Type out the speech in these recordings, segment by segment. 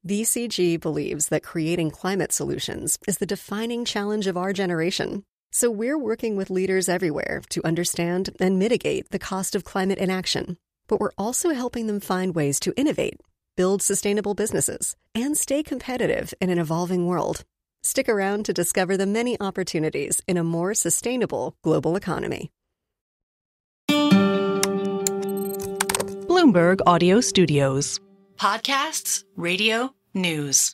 BCG believes that creating climate solutions is the defining challenge of our generation. So we're working with leaders everywhere to understand and mitigate the cost of climate inaction. But we're also helping them find ways to innovate, build sustainable businesses, and stay competitive in an evolving world. Stick around to discover the many opportunities in a more sustainable global economy. Bloomberg Audio Studios. Podcasts, radio, news.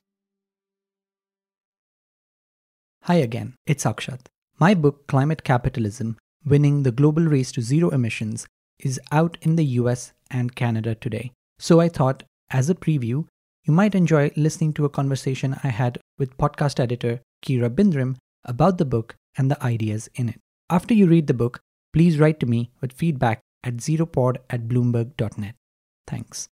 Hi again, it's Akshat. My book, Climate Capitalism, Winning the Global Race to Zero Emissions, is out in the US and Canada today. So I thought, as a preview, you might enjoy listening to a conversation I had with podcast editor Kira Bindrim about the book and the ideas in it. After you read the book, please write to me with feedback at zeropod@bloomberg.net. Thanks.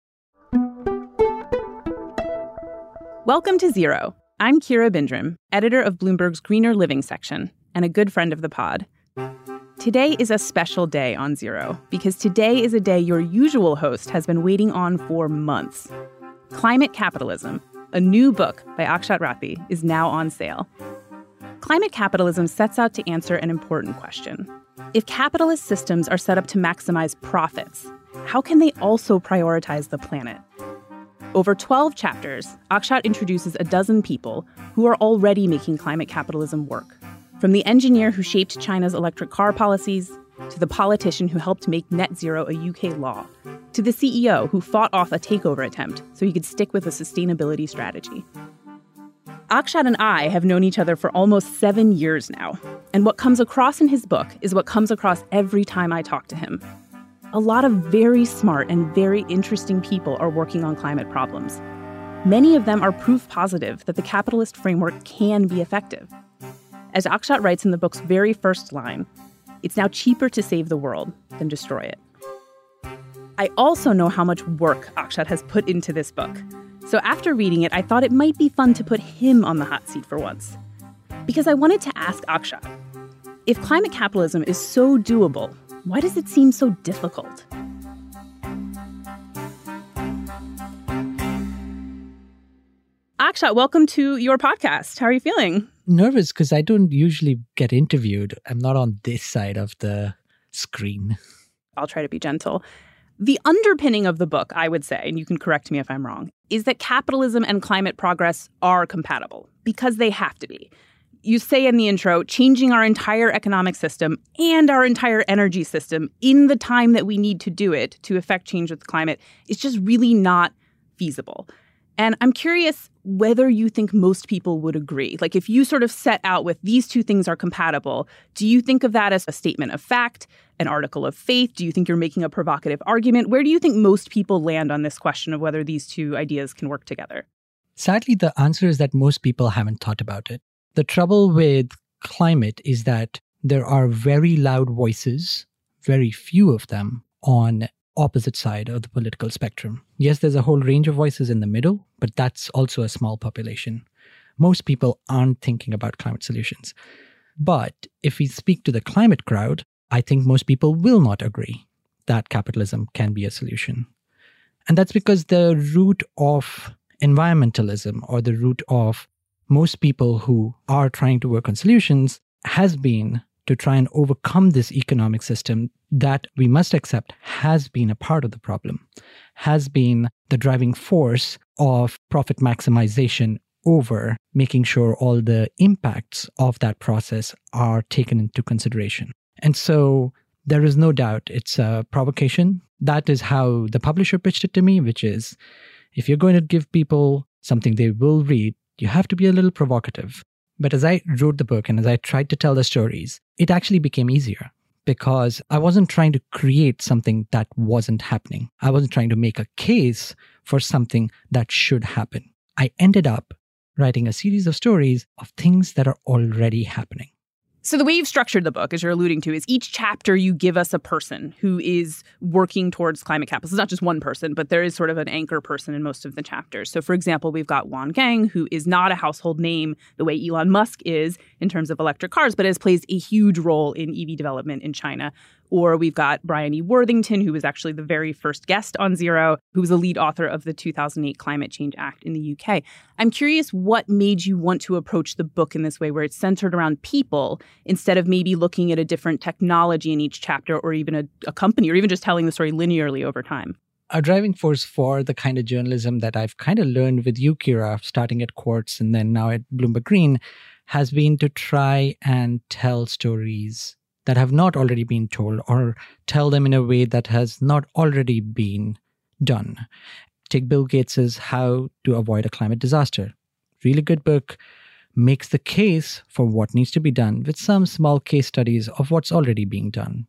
Welcome to Zero. I'm Kira Bindrim, editor of Bloomberg's Greener Living section and a good friend of the pod. Today is a special day on Zero because today is a day your usual host has been waiting on for months. Climate Capitalism, a new book by Akshat Rathi, is now on sale. Climate Capitalism sets out to answer an important question. If capitalist systems are set up to maximize profits, how can they also prioritize the planet? Over 12 chapters, Akshat introduces a dozen people who are already making climate capitalism work. From the engineer who shaped China's electric car policies, to the politician who helped make net zero a UK law, to the CEO who fought off a takeover attempt so he could stick with a sustainability strategy. Akshat and I have known each other for almost 7 years now, and what comes across in his book is what comes across every time I talk to him. A lot of very smart and very interesting people are working on climate problems. Many of them are proof positive that the capitalist framework can be effective. As Akshat writes in the book's very first line, it's now cheaper to save the world than destroy it. I also know how much work Akshat has put into this book. So after reading it, I thought it might be fun to put him on the hot seat for once. Because I wanted to ask Akshat, if climate capitalism is so doable, why does it seem so difficult? Akshat, welcome to your podcast. How are you feeling? Nervous because I don't usually get interviewed. I'm not on this side of the screen. I'll try to be gentle. The underpinning of the book, I would say, and you can correct me if I'm wrong, is that capitalism and climate progress are compatible because they have to be. You say in the intro, changing our entire economic system and our entire energy system in the time that we need to do it to affect change with the climate is just really not feasible. And I'm curious whether you think most people would agree. Like if you sort of set out with these two things are compatible, do you think of that as a statement of fact, an article of faith? Do you think you're making a provocative argument? Where do you think most people land on this question of whether these two ideas can work together? Sadly, the answer is that most people haven't thought about it. The trouble with climate is that there are very loud voices, very few of them, on opposite side of the political spectrum. Yes, there's a whole range of voices in the middle, but that's also a small population. Most people aren't thinking about climate solutions. But if we speak to the climate crowd, I think most people will not agree that capitalism can be a solution. And that's because the root of environmentalism, or the root of most people who are trying to work on solutions, has been to try and overcome this economic system that we must accept has been a part of the problem, has been the driving force of profit maximization over making sure all the impacts of that process are taken into consideration. And so there is no doubt it's a provocation. That is how the publisher pitched it to me, which is, if you're going to give people something they will read, you have to be a little provocative. But as I wrote the book and as I tried to tell the stories, it actually became easier because I wasn't trying to create something that wasn't happening. I wasn't trying to make a case for something that should happen. I ended up writing a series of stories of things that are already happening. So the way you've structured the book, as you're alluding to, is each chapter you give us a person who is working towards climate capitalism. It's not just one person, but there is sort of an anchor person in most of the chapters. So, for example, we've got Wan Geng, who is not a household name the way Elon Musk is in terms of electric cars, but plays a huge role in EV development in China. Or we've got Brian E. Worthington, who was actually the very first guest on Zero, who was the lead author of the 2008 Climate Change Act in the UK. I'm curious what made you want to approach the book in this way, where it's centered around people instead of maybe looking at a different technology in each chapter or even a company or even just telling the story linearly over time. A driving force for the kind of journalism that I've kind of learned with you, Kira, starting at Quartz and then now at Bloomberg Green, has been to try and tell stories that have not already been told or tell them in a way that has not already been done. Take Bill Gates's How to Avoid a Climate Disaster. Really good book, makes the case for what needs to be done with some small case studies of what's already being done.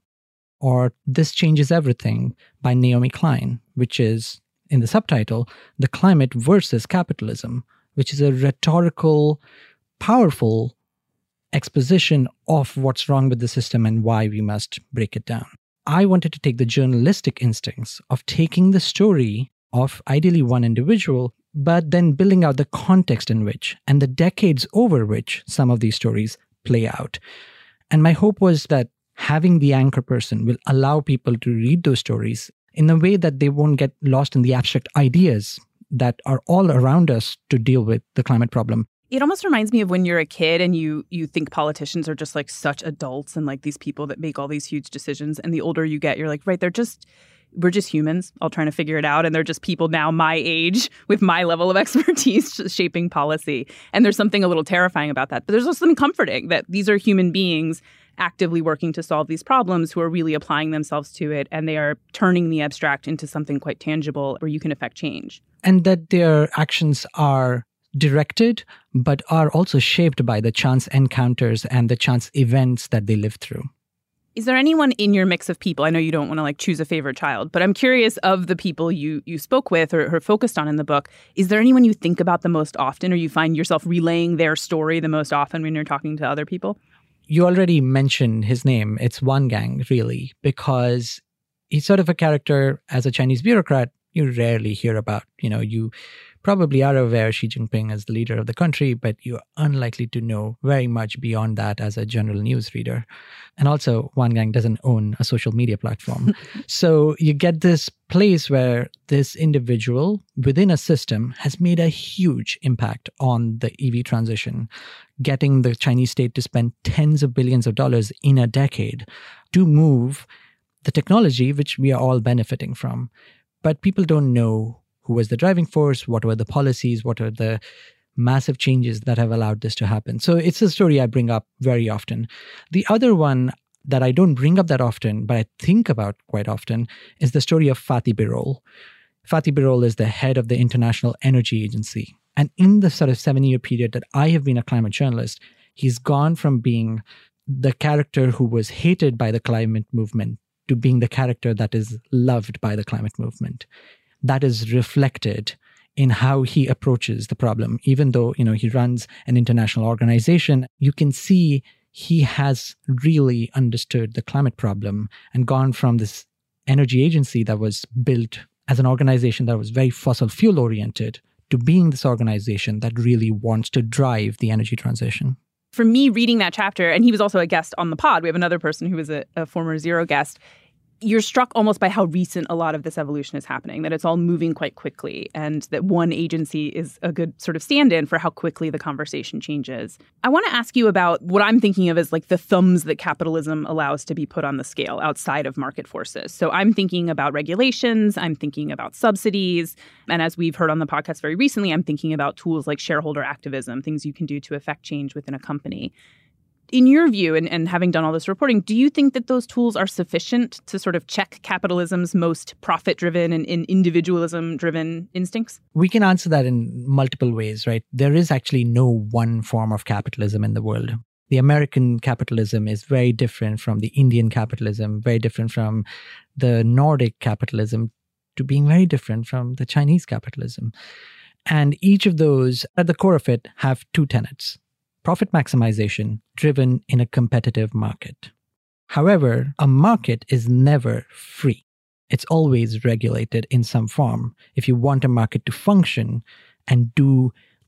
Or This Changes Everything by Naomi Klein, which is, in the subtitle, The Climate versus Capitalism, which is a rhetorical, powerful exposition of what's wrong with the system and why we must break it down. I wanted to take the journalistic instincts of taking the story of ideally one individual, but then building out the context in which and the decades over which some of these stories play out. And my hope was that having the anchor person will allow people to read those stories in a way that they won't get lost in the abstract ideas that are all around us to deal with the climate problem. It almost reminds me of when you're a kid and you think politicians are just like such adults and like these people that make all these huge decisions. And the older you get, you're like, right, we're just humans all trying to figure it out. And they're just people now my age with my level of expertise shaping policy. And there's something a little terrifying about that. But there's also something comforting that these are human beings actively working to solve these problems who are really applying themselves to it. And they are turning the abstract into something quite tangible where you can affect change. And that their actions are directed, but are also shaped by the chance encounters and the chance events that they live through. Is there anyone in your mix of people? I know you don't want to like choose a favorite child, but I'm curious of the people you spoke with or focused on in the book. Is there anyone you think about the most often or you find yourself relaying their story the most often when you're talking to other people? You already mentioned his name. It's Wang Gang, really, because he's sort of a character as a Chinese bureaucrat you rarely hear about. You probably are aware Xi Jinping is the leader of the country, but you're unlikely to know very much beyond that as a general news reader. And also, Wang Gang doesn't own a social media platform. So you get this place where this individual within a system has made a huge impact on the EV transition, getting the Chinese state to spend tens of billions of dollars in a decade to move the technology, which we are all benefiting from. But people don't know who was the driving force, what were the policies, what are the massive changes that have allowed this to happen. So it's a story I bring up very often. The other one that I don't bring up that often, but I think about quite often, is the story of Fatih Birol. Fatih Birol is the head of the International Energy Agency. And in the sort of 7-year period that I have been a climate journalist, he's gone from being the character who was hated by the climate movement to being the character that is loved by the climate movement. That is reflected in how he approaches the problem. Even though, he runs an international organization, you can see he has really understood the climate problem and gone from this energy agency that was built as an organization that was very fossil fuel oriented to being this organization that really wants to drive the energy transition. For me, reading that chapter, and he was also a guest on the pod, we have another person who was a former Zero guest, you're struck almost by how recent a lot of this evolution is happening, that it's all moving quite quickly, and that one agency is a good sort of stand-in for how quickly the conversation changes. I want to ask you about what I'm thinking of as like the thumbs that capitalism allows to be put on the scale outside of market forces. So I'm thinking about regulations, I'm thinking about subsidies, and as we've heard on the podcast very recently, I'm thinking about tools like shareholder activism, things you can do to affect change within a company. In your view, and having done all this reporting, do you think that those tools are sufficient to sort of check capitalism's most profit-driven and individualism-driven instincts? We can answer that in multiple ways, right? There is actually no one form of capitalism in the world. The American capitalism is very different from the Indian capitalism, very different from the Nordic capitalism, to being very different from the Chinese capitalism. And each of those, at the core of it, have two tenets. Profit maximization driven in a competitive market. However, a market is never free. It's always regulated in some form. If you want a market to function and do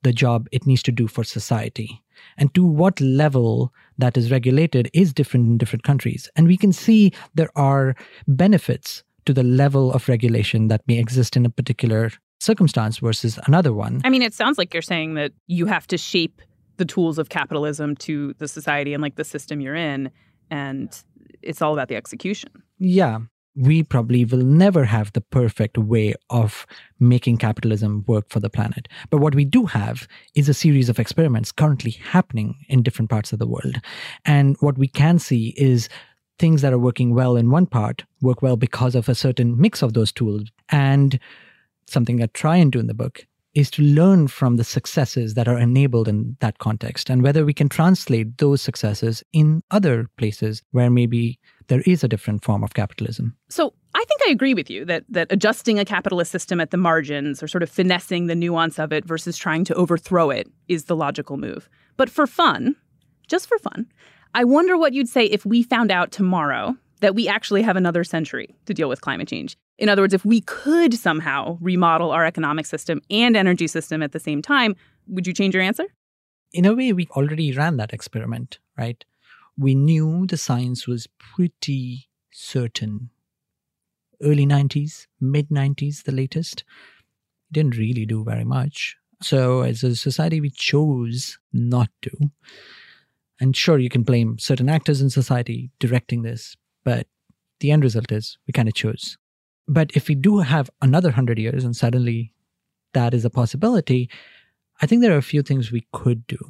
the job it needs to do for society. And to what level that is regulated is different in different countries. And we can see there are benefits to the level of regulation that may exist in a particular circumstance versus another one. I mean, it sounds like you're saying that you have to shape the tools of capitalism to the society and like the system you're in, and it's all about the execution. Yeah. We probably will never have the perfect way of making capitalism work for the planet. But what we do have is a series of experiments currently happening in different parts of the world. And what we can see is things that are working well in one part work well because of a certain mix of those tools. And something I try and do in the book is to learn from the successes that are enabled in that context and whether we can translate those successes in other places where maybe there is a different form of capitalism. So I think I agree with you that adjusting a capitalist system at the margins or sort of finessing the nuance of it versus trying to overthrow it is the logical move. But for fun, just for fun, I wonder what you'd say if we found out tomorrow that we actually have another century to deal with climate change. In other words, if we could somehow remodel our economic system and energy system at the same time, would you change your answer? In a way, we already ran that experiment, right? We knew the science was pretty certain. Early 90s, mid 90s, the latest. Didn't really do very much. So as a society, we chose not to. And sure, you can blame certain actors in society directing this, but the end result is we kind of chose. But if we do have another 100 years and suddenly that is a possibility, I think there are a few things we could do.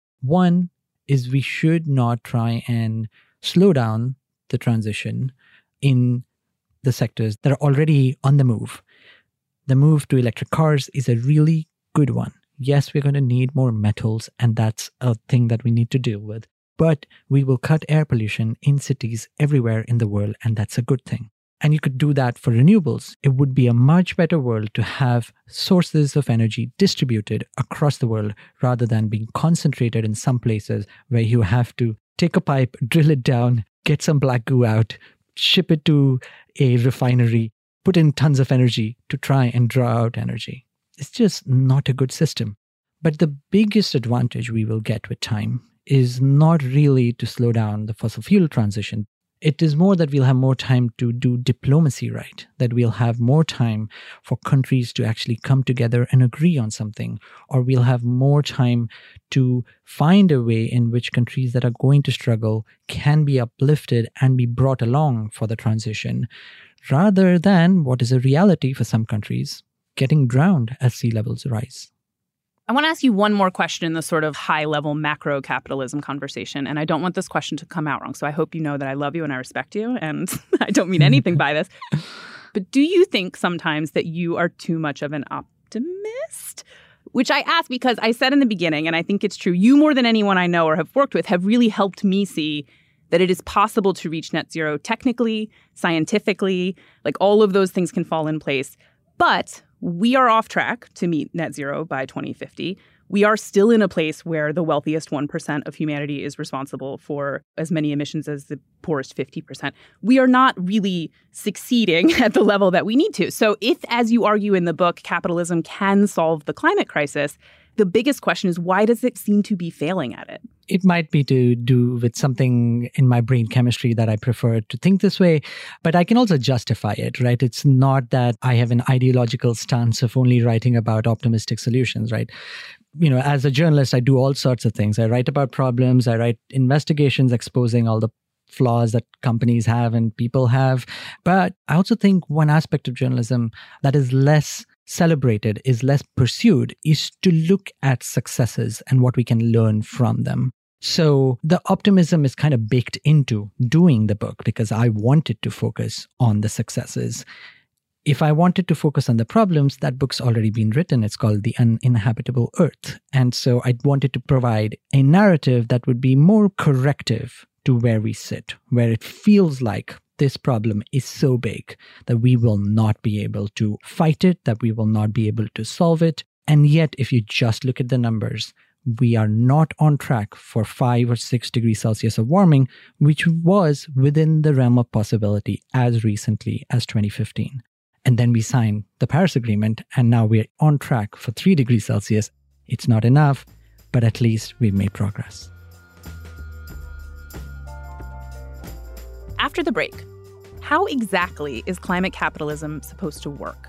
One is we should not try and slow down the transition in the sectors that are already on the move. The move to electric cars is a really good one. Yes, we're going to need more metals, and that's a thing that we need to deal with. But we will cut air pollution in cities everywhere in the world, and that's a good thing. And you could do that for renewables. It would be a much better world to have sources of energy distributed across the world rather than being concentrated in some places where you have to take a pipe, drill it down, get some black goo out, ship it to a refinery, put in tons of energy to try and draw out energy. It's just not a good system. But the biggest advantage we will get with time is not really to slow down the fossil fuel transition. It is more that we'll have more time to do diplomacy right, that we'll have more time for countries to actually come together and agree on something, or we'll have more time to find a way in which countries that are going to struggle can be uplifted and be brought along for the transition, rather than what is a reality for some countries, getting drowned as sea levels rise. I want to ask you one more question in the sort of high-level macro capitalism conversation, and I don't want this question to come out wrong, so I hope you know that I love you and I respect you, and I don't mean anything by this. But do you think sometimes that you are too much of an optimist? Which I ask because I said in the beginning, and I think it's true, you more than anyone I know or have worked with have really helped me see that it is possible to reach net zero technically, scientifically, like all of those things can fall in place. But we are off track to meet net zero by 2050. We are still in a place where the wealthiest 1% of humanity is responsible for as many emissions as the poorest 50%. We are not really succeeding at the level that we need to. So if, as you argue in the book, capitalism can solve the climate crisis, the biggest question is, why does it seem to be failing at it? It might be to do with something in my brain chemistry that I prefer to think this way, but I can also justify it, right? It's not that I have an ideological stance of only writing about optimistic solutions, right? You know, as a journalist, I do all sorts of things. I write about problems, I write investigations exposing all the flaws that companies have and people have. But I also think one aspect of journalism that is less celebrated, is less pursued, is to look at successes and what we can learn from them. So the optimism is kind of baked into doing the book because I wanted to focus on the successes. If I wanted to focus on the problems, that book's already been written. It's called The Uninhabitable Earth. And so I wanted to provide a narrative that would be more corrective to where we sit, where it feels like this problem is so big that we will not be able to fight it, that we will not be able to solve it. And yet, if you just look at the numbers, we are not on track for 5 or 6 degrees Celsius of warming, which was within the realm of possibility as recently as 2015. And then we signed the Paris Agreement, and now we're on track for 3 degrees Celsius It's not enough, but at least we've made progress. After the break, how exactly is climate capitalism supposed to work?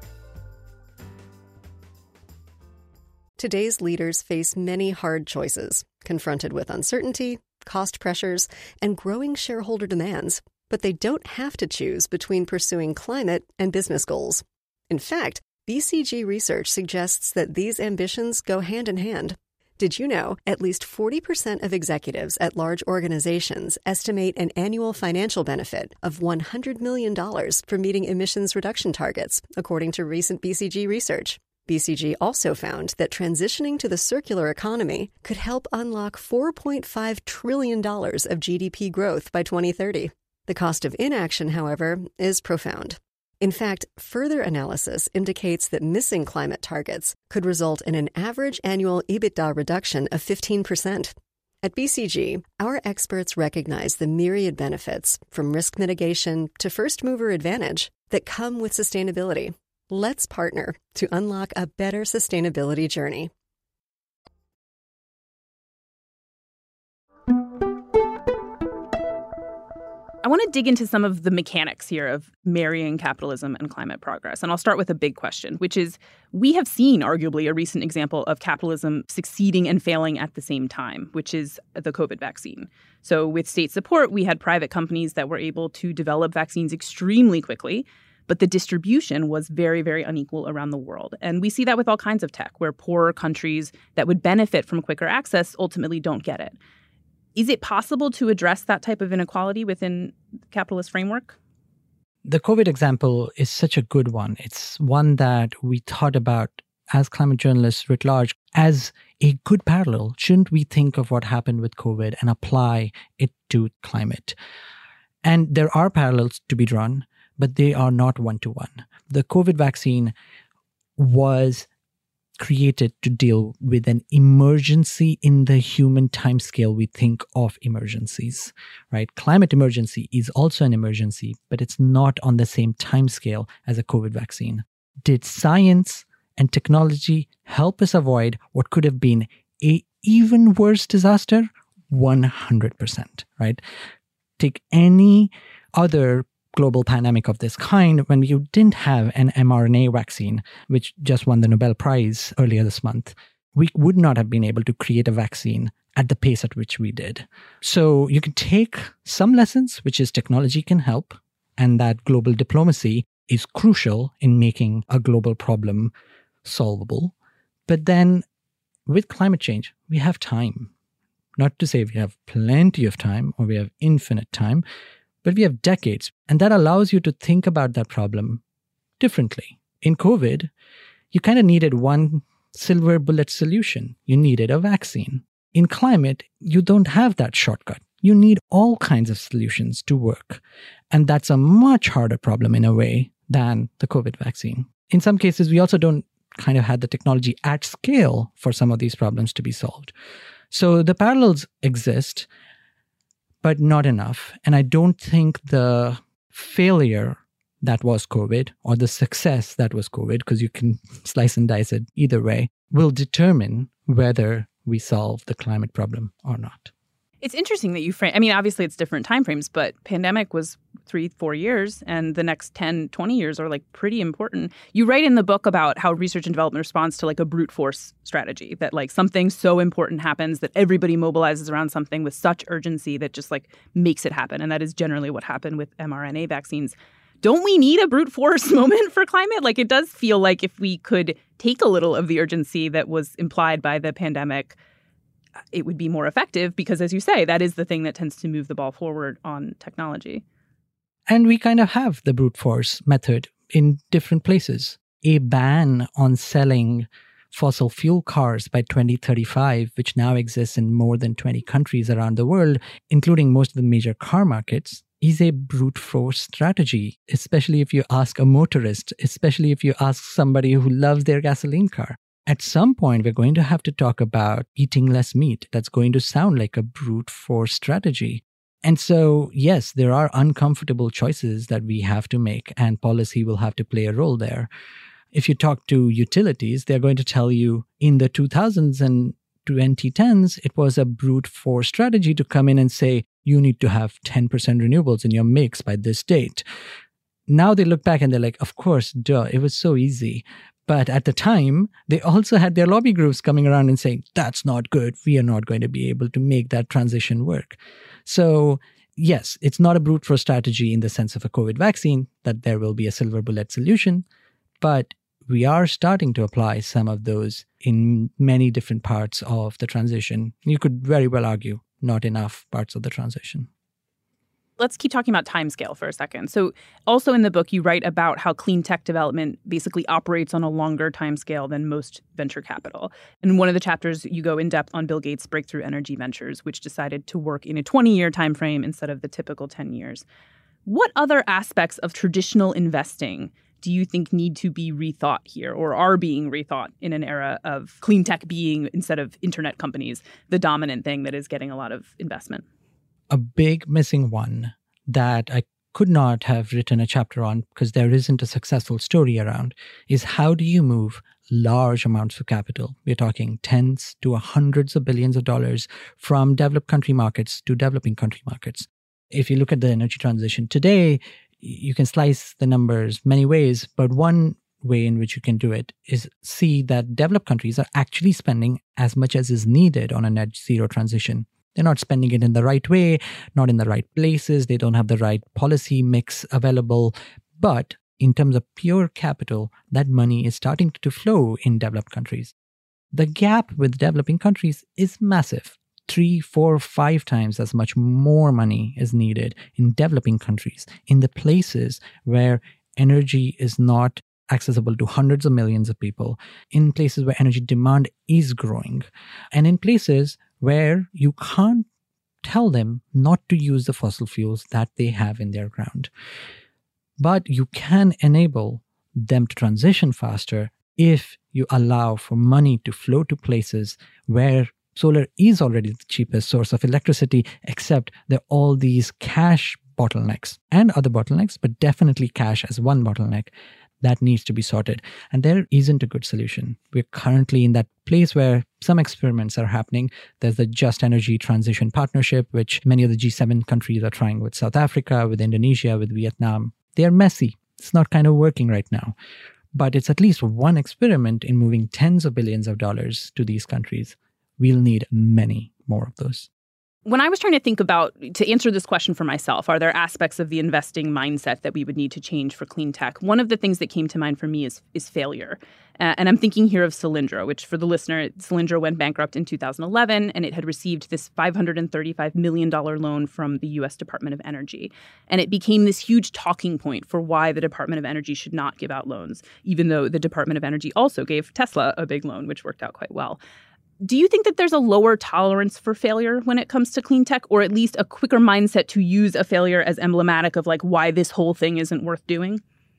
Today's leaders face many hard choices, confronted with uncertainty, cost pressures, and growing shareholder demands. But they don't have to choose between pursuing climate and business goals. In fact, BCG research suggests that these ambitions go hand in hand. Did you know at least 40% of executives at large organizations estimate an annual financial benefit of $100 million for meeting emissions reduction targets, according to recent BCG research? BCG also found that transitioning to the circular economy could help unlock $4.5 trillion of GDP growth by 2030. The cost of inaction, however, is profound. In fact, further analysis indicates that missing climate targets could result in an average annual EBITDA reduction of 15%. At BCG, our experts recognize the myriad benefits, from risk mitigation to first-mover advantage, that come with sustainability. Let's partner to unlock a better sustainability journey. I want to dig into some of the mechanics here of marrying capitalism and climate progress. And I'll start with a big question, which is, we have seen arguably a recent example of capitalism succeeding and failing at the same time, which is the COVID vaccine. So with state support, we had private companies that were able to develop vaccines extremely quickly, but the distribution was very, very unequal around the world. And we see that with all kinds of tech, where poorer countries that would benefit from quicker access ultimately don't get it. Is it possible to address that type of inequality within the capitalist framework? The COVID example is such a good one. It's one that we thought about as climate journalists writ large as a good parallel. Shouldn't we think of what happened with COVID and apply it to climate? And there are parallels to be drawn, but they are not one-to-one. The COVID vaccine was created to deal with an emergency in the human timescale we think of emergencies, right? Climate emergency is also an emergency, but it's not on the same timescale as a COVID vaccine. Did science and technology help us avoid what could have been an even worse disaster? 100%, right? Take any other global pandemic of this kind when you didn't have an mRNA vaccine, which just won the Nobel Prize earlier this month. We would not have been able to create a vaccine at the pace at which we did. So you can take some lessons, which is technology can help, and that global diplomacy is crucial in making a global problem solvable. But then with climate change, we have time. Not to say we have plenty of time or we have infinite time, but we have decades, and that allows you to think about that problem differently. In COVID, you kind of needed one silver bullet solution. You needed a vaccine. In climate, you don't have that shortcut. You need all kinds of solutions to work. And that's a much harder problem in a way than the COVID vaccine. In some cases, we also don't kind of have the technology at scale for some of these problems to be solved. So the parallels exist, but not enough. And I don't think the failure that was COVID or the success that was COVID, because you can slice and dice it either way, will determine whether we solve the climate problem or not. It's interesting that you frame, I mean, obviously it's different timeframes, but pandemic was 3-4 years, and the next 10-20 years are like pretty important. You write in the book about how research and development responds to like a brute force strategy, that like something so important happens that everybody mobilizes around something with such urgency that just like makes it happen. And that is generally what happened with mRNA vaccines. Don't we need a brute force moment for climate? Like, it does feel like if we could take a little of the urgency that was implied by the pandemic, it would be more effective because, as you say, that is the thing that tends to move the ball forward on technology. And we kind of have the brute force method in different places. A ban on selling fossil fuel cars by 2035, which now exists in more than 20 countries around the world, including most of the major car markets, is a brute force strategy, especially if you ask a motorist, especially if you ask somebody who loves their gasoline car. At some point, we're going to have to talk about eating less meat. That's going to sound like a brute force strategy. And so, yes, there are uncomfortable choices that we have to make, and policy will have to play a role there. If you talk to utilities, they're going to tell you in the 2000s and 2010s, it was a brute force strategy to come in and say, you need to have 10% renewables in your mix by this date. Now they look back and they're like, of course, duh, it was so easy. But at the time, they also had their lobby groups coming around and saying, that's not good. We are not going to be able to make that transition work. So yes, it's not a brute force strategy in the sense of a COVID vaccine, that there will be a silver bullet solution. But we are starting to apply some of those in many different parts of the transition. You could very well argue not enough parts of the transition. Let's keep talking about timescale for a second. So also in the book, you write about how clean tech development basically operates on a longer timescale than most venture capital. In one of the chapters, you go in depth on Bill Gates' Breakthrough Energy Ventures, which decided to work in a 20-year timeframe instead of the typical 10 years. What other aspects of traditional investing do you think need to be rethought here or are being rethought in an era of clean tech being, instead of internet companies, the dominant thing that is getting a lot of investment? A big missing one that I could not have written a chapter on because there isn't a successful story around is how do you move large amounts of capital? We're talking tens to hundreds of billions of dollars from developed country markets to developing country markets. If you look at the energy transition today, you can slice the numbers many ways, but one way in which you can do it is see that developed countries are actually spending as much as is needed on a net zero transition. They're not spending it in the right way, not in the right places. They don't have the right policy mix available. But in terms of pure capital, that money is starting to flow in developed countries. The gap with developing countries is massive. 3, 4, 5 times as much more money is needed in developing countries, in the places where energy is not accessible to hundreds of millions of people, in places where energy demand is growing, and in places where you can't tell them not to use the fossil fuels that they have in their ground. But you can enable them to transition faster if you allow for money to flow to places where solar is already the cheapest source of electricity, except there are all these cash bottlenecks and other bottlenecks, but definitely cash as one bottleneck that needs to be sorted. And there isn't a good solution. We're currently in that place where some experiments are happening. There's the Just Energy Transition Partnership, which many of the G7 countries are trying with South Africa, with Indonesia, with Vietnam. They're messy. It's not kind of working right now. But it's at least one experiment in moving tens of billions of dollars to these countries. We'll need many more of those. When I was trying to think about, to answer this question for myself, are there aspects of the investing mindset that we would need to change for clean tech? One of the things that came to mind for me is failure. And I'm thinking here of Solyndra, which for the listener, Solyndra went bankrupt in 2011, and it had received this $535 million loan from the U.S. Department of Energy. And it became this huge talking point for why the Department of Energy should not give out loans, even though the Department of Energy also gave Tesla a big loan, which worked out quite well. Do you think that there's a lower tolerance for failure when it comes to clean tech, or at least a quicker mindset to use a failure as emblematic of like why this whole thing isn't worth doing?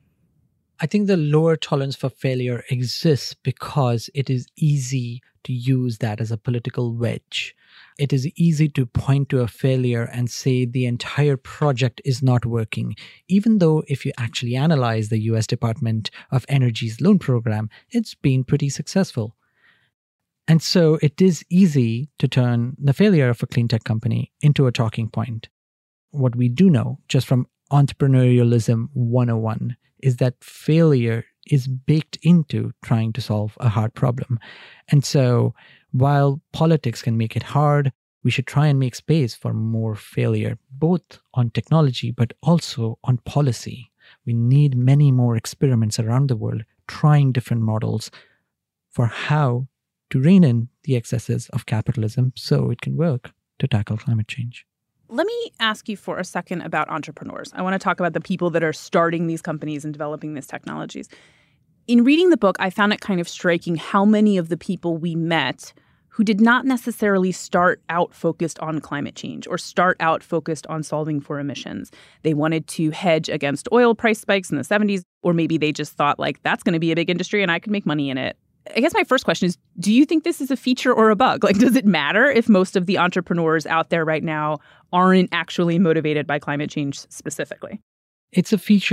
I think the lower tolerance for failure exists because it is easy to use that as a political wedge. It is easy to point to a failure and say the entire project is not working, even though if you actually analyze the US Department of Energy's loan program, it's been pretty successful. And so it is easy to turn the failure of a clean tech company into a talking point. What we do know, just from entrepreneurialism 101, is that failure is baked into trying to solve a hard problem. And so while politics can make it hard, we should try and make space for more failure, both on technology, but also on policy. We need many more experiments around the world, trying different models for how to rein in the excesses of capitalism so it can work to tackle climate change. Let me ask you for a second about entrepreneurs. I want to talk about the people that are starting these companies and developing these technologies. In reading the book, I found it kind of striking how many of the people we met who did not necessarily start out focused on climate change or start out focused on solving for emissions. They wanted to hedge against oil price spikes in the 70s, or maybe they just thought, like, that's going to be a big industry and I could make money in it. I guess my first question is, do you think this is a feature or a bug? Like, does it matter if most of the entrepreneurs out there right now aren't actually motivated by climate change specifically? It's a feature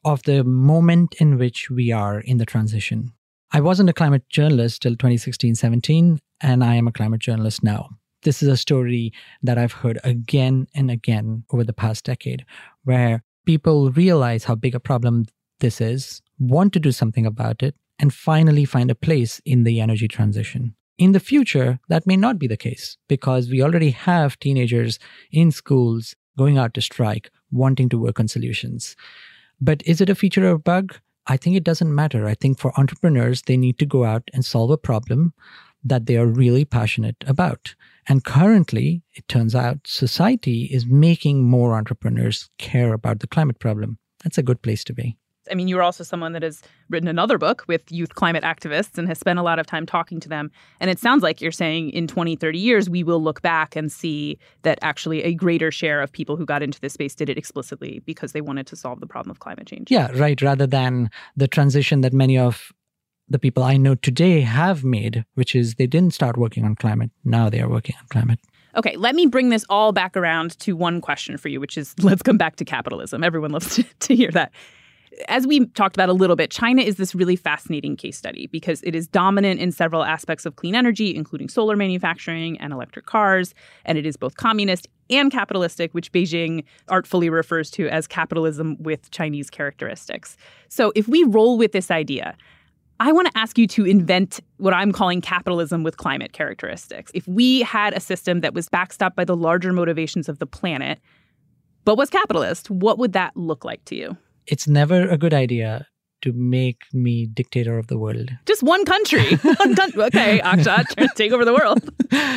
of the moment in which we are in the transition. I wasn't a climate journalist till 2016-17, and I am a climate journalist now. This is a story that I've heard again and again over the past decade, where people realize how big a problem this is, want to do something about it, and finally find a place in the energy transition. In the future, that may not be the case because we already have teenagers in schools going out to strike, wanting to work on solutions. But is it a feature or a bug? I think it doesn't matter. I think for entrepreneurs, they need to go out and solve a problem that they are really passionate about. And currently, it turns out society is making more entrepreneurs care about the climate problem. That's a good place to be. I mean, you're also someone that has written another book with youth climate activists and has spent a lot of time talking to them. And it sounds like you're saying in 20, 30 years, we will look back and see that actually a greater share of people who got into this space did it explicitly because they wanted to solve the problem of climate change. Yeah, right. Rather than the transition that many of the people I know today have made, which is they didn't start working on climate. Now they are working on climate. Okay, let me bring this all back around to one question for you, which is let's come back to capitalism. Everyone loves to hear that. As we talked about a little bit, China is this really fascinating case study because it is dominant in several aspects of clean energy, including solar manufacturing and electric cars. And it is both communist and capitalistic, which Beijing artfully refers to as capitalism with Chinese characteristics. So if we roll with this idea, I want to ask you to invent what I'm calling capitalism with climate characteristics. If we had a system that was backstopped by the larger motivations of the planet, but was capitalist, what would that look like to you? It's never a good idea to make me dictator of the world. Just one country. Okay, Akshat, take over the world.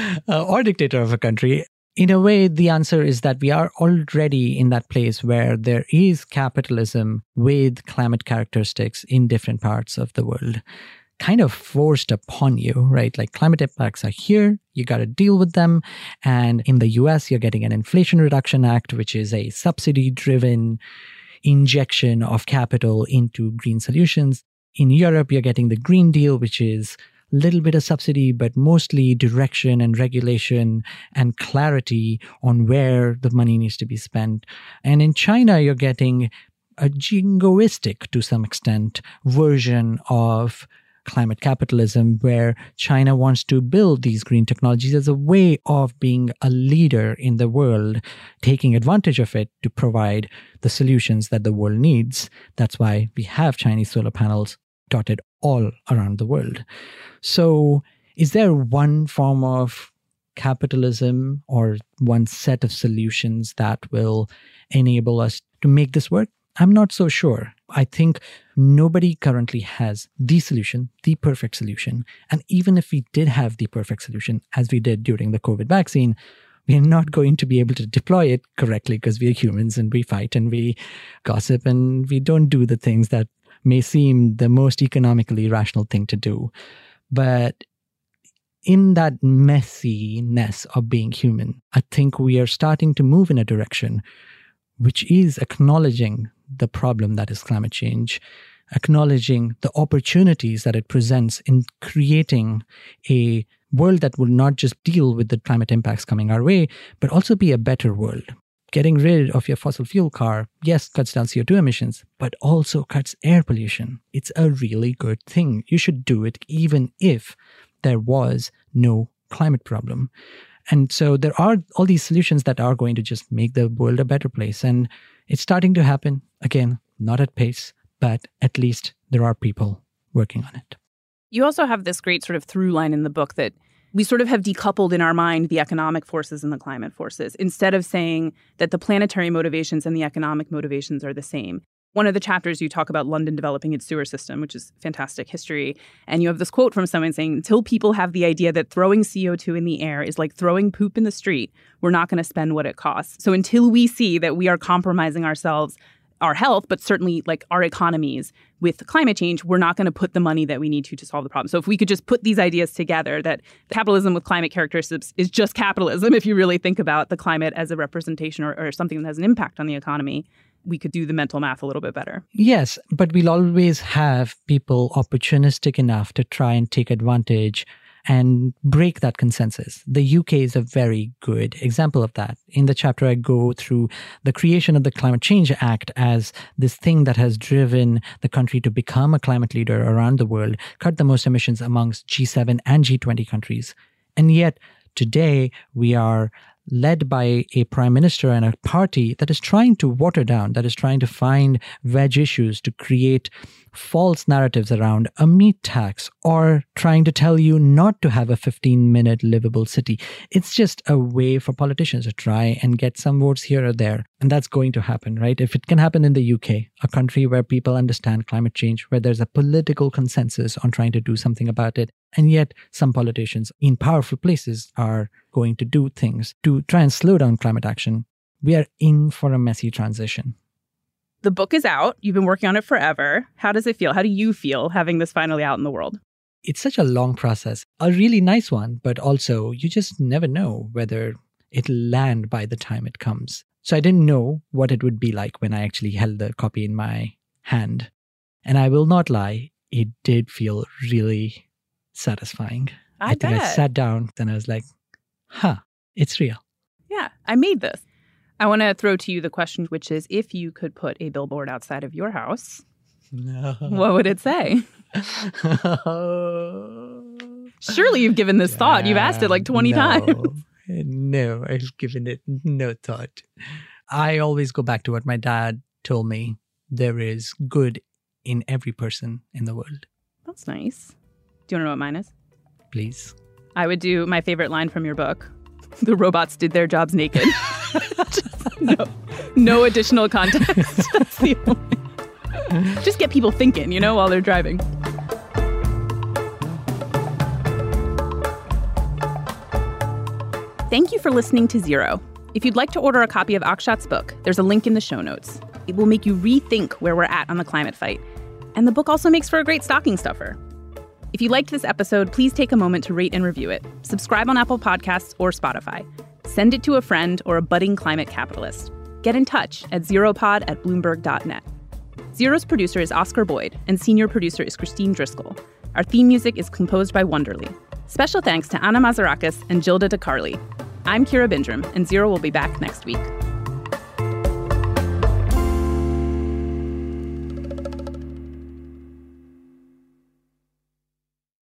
Or dictator of a country. In a way, the answer is that we are already in that place where there is capitalism with climate characteristics in different parts of the world, kind of forced upon you, right? Like climate impacts are here, you got to deal with them. And in the US, you're getting an Inflation Reduction Act, which is a subsidy-driven injection of capital into green solutions. In Europe, you're getting the Green Deal, which is a little bit of subsidy, but mostly direction and regulation and clarity on where the money needs to be spent. And in China, you're getting a jingoistic, to some extent, version of climate capitalism, where China wants to build these green technologies as a way of being a leader in the world, taking advantage of it to provide the solutions that the world needs. That's why we have Chinese solar panels dotted all around the world. So is there one form of capitalism or one set of solutions that will enable us to make this work? I'm not so sure. I think nobody currently has the solution, the perfect solution. And even if we did have the perfect solution, as we did during the COVID vaccine, we're not going to be able to deploy it correctly because we are humans and we fight and we gossip and we don't do the things that may seem the most economically rational thing to do. But in that messiness of being human, I think we are starting to move in a direction which is acknowledging the problem that is climate change, acknowledging the opportunities that it presents in creating a world that will not just deal with the climate impacts coming our way, but also be a better world. Getting rid of your fossil fuel car, yes, cuts down CO2 emissions, but also cuts air pollution. It's a really good thing. You should do it even if there was no climate problem. And so there are all these solutions that are going to just make the world a better place. And it's starting to happen. Again, not at pace, but at least there are people working on it. You also have this great sort of through line in the book that we sort of have decoupled in our mind the economic forces and the climate forces, instead of saying that the planetary motivations and the economic motivations are the same. One of the chapters, you talk about London developing its sewer system, which is fantastic history. And you have this quote from someone saying, until people have the idea that throwing CO2 in the air is like throwing poop in the street, we're not going to spend what it costs. So until we see that we are compromising ourselves, our health, but certainly like our economies with climate change, we're not going to put the money that we need to solve the problem. So if we could just put these ideas together, that capitalism with climate characteristics is just capitalism, if you really think about the climate as a representation or something that has an impact on the economy, we could do the mental math a little bit better. Yes, but we'll always have people opportunistic enough to try and take advantage and break that consensus. The UK is a very good example of that. In the chapter, I go through the creation of the Climate Change Act as this thing that has driven the country to become a climate leader around the world, cut the most emissions amongst G7 and G20 countries. And yet, today, we are led by a prime minister and a party that is trying to water down, that is trying to find wedge issues to create false narratives around a meat tax or trying to tell you not to have a 15-minute livable city. It's just a way for politicians to try and get some votes here or there. And that's going to happen, right? If it can happen in the UK, a country where people understand climate change, where there's a political consensus on trying to do something about it, and yet some politicians in powerful places are going to do things to try and slow down climate action, we are in for a messy transition. The book is out. You've been working on it forever. How does it feel? How do you feel having this finally out in the world? It's such a long process, a really nice one, but also you just never know whether it'll land by the time it comes. So I didn't know what it would be like when I actually held the copy in my hand. And I will not lie, it did feel really satisfying. I think I sat down, then I was like, it's real. Yeah, I made this. I want to throw to you the question, which is, if you could put a billboard outside of your house, what would it say? Surely you've given this thought. You've asked it like 20 times. No, I've given it no thought. I always go back to what my dad told me. There is good in every person in the world. That's nice. Do you want to know what mine is? Please. I would do my favorite line from your book. The robots did their jobs naked. No additional context. That's the only. Just get people thinking, while they're driving. Thank you for listening to Zero. If you'd like to order a copy of Akshat's book, there's a link in the show notes. It will make you rethink where we're at on the climate fight. And the book also makes for a great stocking stuffer. If you liked this episode, please take a moment to rate and review it. Subscribe on Apple Podcasts or Spotify. Send it to a friend or a budding climate capitalist. Get in touch at zeropod@bloomberg.net. Zero's producer is Oscar Boyd, and senior producer is Christine Driscoll. Our theme music is composed by Wonderly. Special thanks to Anna Mazarakis and Gilda DeCarli. I'm Kira Bindrum, and Zero will be back next week.